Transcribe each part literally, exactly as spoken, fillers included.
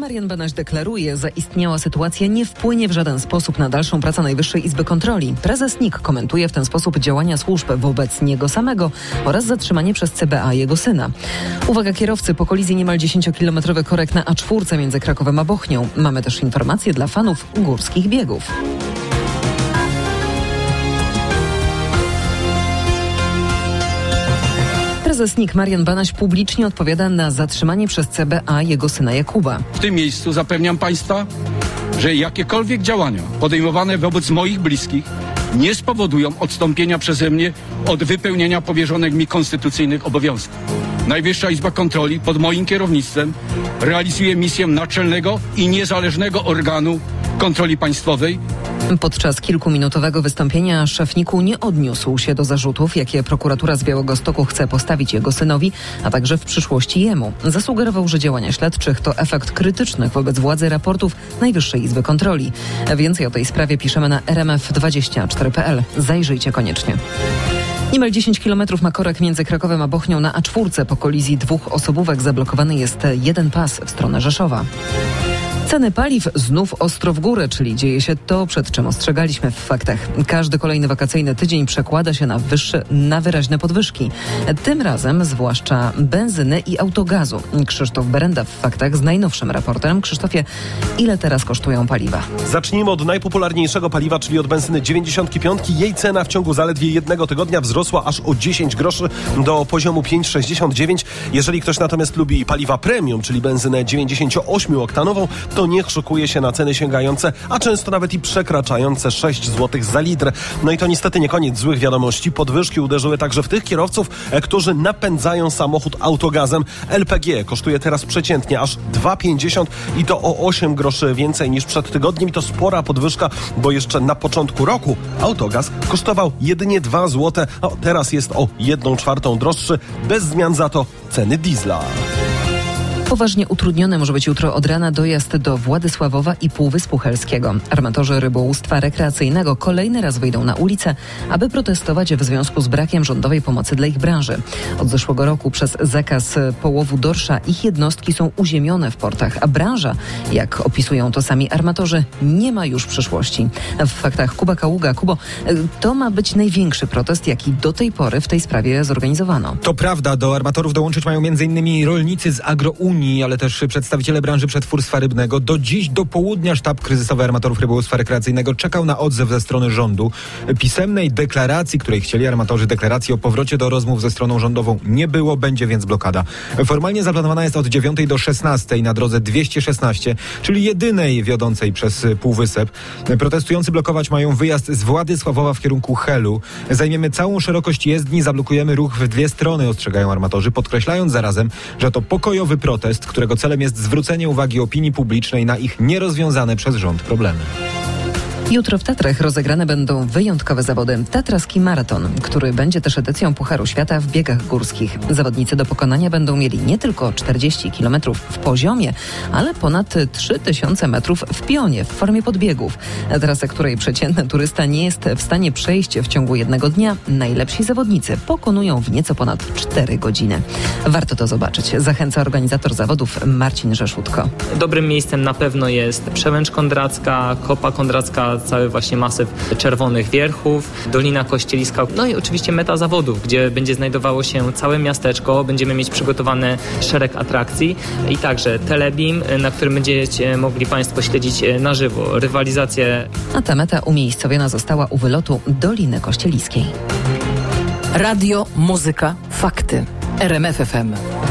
Marian Banaś deklaruje, zaistniała sytuacja nie wpłynie w żaden sposób na dalszą pracę Najwyższej Izby Kontroli. Prezes N I K komentuje w ten sposób działania służb wobec niego samego oraz zatrzymanie przez C B A jego syna. Uwaga kierowcy, po kolizji niemal dziesięciokilometrowy korek na A cztery między Krakowem a Bochnią. Mamy też informacje dla fanów górskich biegów. Prezes N I K Marian Banaś publicznie odpowiada na zatrzymanie przez C B A jego syna Jakuba. W tym miejscu zapewniam Państwa, że jakiekolwiek działania podejmowane wobec moich bliskich nie spowodują odstąpienia przeze mnie od wypełnienia powierzonych mi konstytucyjnych obowiązków. Najwyższa Izba Kontroli pod moim kierownictwem realizuje misję naczelnego i niezależnego organu kontroli państwowej. Podczas kilkuminutowego wystąpienia szef N I K-u nie odniósł się do zarzutów, jakie prokuratura z Białegostoku chce postawić jego synowi, a także w przyszłości jemu. Zasugerował, że działania śledczych to efekt krytycznych wobec władzy raportów Najwyższej Izby Kontroli. Więcej o tej sprawie piszemy na R M F dwadzieścia cztery kropka P L. Zajrzyjcie koniecznie. Niemal dziesięć kilometrów ma korek między Krakowem a Bochnią na A cztery. Po kolizji dwóch osobówek zablokowany jest jeden pas w stronę Rzeszowa. Ceny paliw znów ostro w górę, czyli dzieje się to, przed czym ostrzegaliśmy w faktach. Każdy kolejny wakacyjny tydzień przekłada się na wyższe, na wyraźne podwyżki. Tym razem zwłaszcza benzyny i autogazu. Krzysztof Berenda w faktach z najnowszym raportem. Krzysztofie, ile teraz kosztują paliwa? Zacznijmy od najpopularniejszego paliwa, czyli od benzyny dziewięćdziesiąt pięć. Jej cena w ciągu zaledwie jednego tygodnia wzrosła aż o dziesięć groszy do poziomu pięć sześćdziesiąt dziewięć. Jeżeli ktoś natomiast lubi paliwa premium, czyli benzynę dziewięćdziesięcioośmioktanową, to niech szykuje się na ceny sięgające, a często nawet i przekraczające sześć złotych za litr. No i to niestety nie koniec złych wiadomości. Podwyżki uderzyły także w tych kierowców, którzy napędzają samochód autogazem. L P G kosztuje teraz przeciętnie aż dwa pięćdziesiąt i to o osiem groszy więcej niż przed tygodniem. I to spora podwyżka, bo jeszcze na początku roku autogaz kosztował jedynie dwa złote, a teraz jest o jedną czwartą droższy. Bez zmian za to ceny diesla. Poważnie utrudniony może być jutro od rana dojazd do Władysławowa i Półwyspu Helskiego. Armatorzy rybołówstwa rekreacyjnego kolejny raz wyjdą na ulicę, aby protestować w związku z brakiem rządowej pomocy dla ich branży. Od zeszłego roku przez zakaz połowu dorsza ich jednostki są uziemione w portach, a branża, jak opisują to sami armatorzy, nie ma już przyszłości. W faktach Kuba Kaługa. Kubo, to ma być największy protest, jaki do tej pory w tej sprawie zorganizowano. To prawda, do armatorów dołączyć mają między innymi rolnicy z Agrounii, ale też przedstawiciele branży przetwórstwa rybnego. Do dziś, do południa sztab kryzysowy armatorów rybołówstwa rekreacyjnego czekał na odzew ze strony rządu. Pisemnej deklaracji, której chcieli armatorzy, deklaracji o powrocie do rozmów ze stroną rządową nie było, będzie więc blokada. Formalnie zaplanowana jest od dziewiątej do szesnastej na drodze dwieście szesnaście, czyli jedynej wiodącej przez Półwysep. Protestujący blokować mają wyjazd z Władysławowa w kierunku Helu. Zajmiemy całą szerokość jezdni, zablokujemy ruch w dwie strony, ostrzegają armatorzy, podkreślając zarazem, że to pokojowy protest, którego celem jest zwrócenie uwagi opinii publicznej na ich nierozwiązane przez rząd problemy. Jutro w Tatrach rozegrane będą wyjątkowe zawody. Tatraski Maraton, który będzie też edycją Pucharu Świata w biegach górskich. Zawodnicy do pokonania będą mieli nie tylko czterdzieści kilometrów w poziomie, ale ponad trzy tysiące metrów w pionie w formie podbiegów. Trasę, której przeciętny turysta nie jest w stanie przejść w ciągu jednego dnia, najlepsi zawodnicy pokonują w nieco ponad cztery godziny. Warto to zobaczyć. Zachęca organizator zawodów Marcin Rzeszutko. Dobrym miejscem na pewno jest Przełęcz Kondracka, Kopa Kondracka, cały właśnie masyw Czerwonych Wierchów, Dolina Kościeliska, no i oczywiście meta zawodów, gdzie będzie znajdowało się całe miasteczko, będziemy mieć przygotowany szereg atrakcji i także telebim, na którym będziecie mogli Państwo śledzić na żywo rywalizację. A ta meta umiejscowiona została u wylotu Doliny Kościeliskiej. Radio, muzyka, fakty. R M F F M.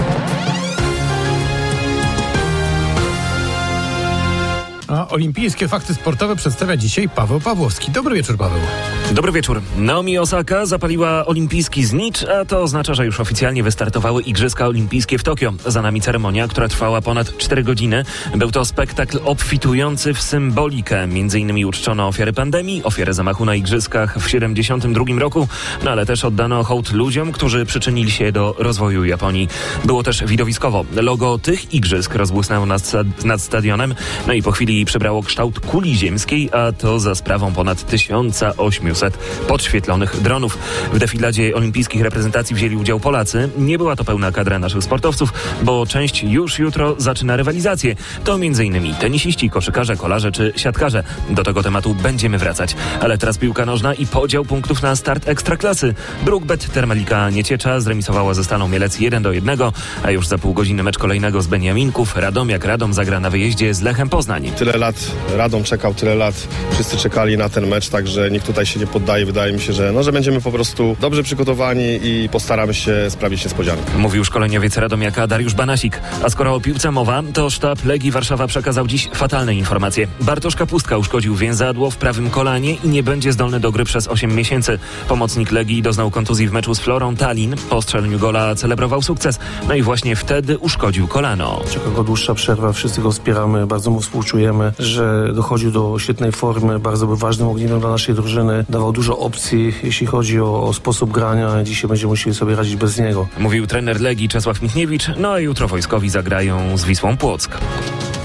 A olimpijskie fakty sportowe przedstawia dzisiaj Paweł Pawłowski. Dobry wieczór, Paweł. Dobry wieczór. Naomi Osaka zapaliła olimpijski znicz, a to oznacza, że już oficjalnie wystartowały Igrzyska Olimpijskie w Tokio. Za nami ceremonia, która trwała ponad cztery godziny. Był to spektakl obfitujący w symbolikę. Między innymi uczczono ofiary pandemii, ofiary zamachu na Igrzyskach w siedemdziesiątym drugim roku, no ale też oddano hołd ludziom, którzy przyczynili się do rozwoju Japonii. Było też widowiskowo. Logo tych Igrzysk rozbłysnęło nad, nad stadionem, no i po chwili przeprowadzenia przybrało kształt kuli ziemskiej, a to za sprawą ponad tysiąc osiemset podświetlonych dronów. W defiladzie olimpijskich reprezentacji wzięli udział Polacy. Nie była to pełna kadra naszych sportowców, bo część już jutro zaczyna rywalizację. To między innymi tenisiści, koszykarze, kolarze czy siatkarze. Do tego tematu będziemy wracać. Ale teraz piłka nożna i podział punktów na start Ekstraklasy. Brukbet Termalika Nieciecza zremisowała ze Stalą Mielec jeden do jednego, a już za pół godziny mecz kolejnego z Beniaminków. Radomiak Radom zagra na wyjeździe z Lechem Poznań. Tyle lat Radom czekał, tyle lat wszyscy czekali na ten mecz, także nikt tutaj się nie poddaje. Wydaje mi się, że, no, że będziemy po prostu dobrze przygotowani i postaramy się sprawić niespodziankę. Mówił szkoleniowiec Radomiaka Dariusz Banasik. A skoro o piłce mowa, to sztab Legii Warszawa przekazał dziś fatalne informacje. Bartosz Kapustka uszkodził więzadło w prawym kolanie i nie będzie zdolny do gry przez osiem miesięcy. Pomocnik Legii doznał kontuzji w meczu z Florą Tallin. Po strzeleniu gola celebrował sukces. No i właśnie wtedy uszkodził kolano. Czeka go dłuższa przerwa, wszyscy go wspieramy, bardzo mu współczujemy, że dochodził do świetnej formy, bardzo był ważnym ogniwem dla naszej drużyny, dawał dużo opcji, jeśli chodzi o, o sposób grania. Dzisiaj będziemy musieli sobie radzić bez niego. Mówił trener Legii Czesław Michniewicz, no a jutro wojskowi zagrają z Wisłą Płock.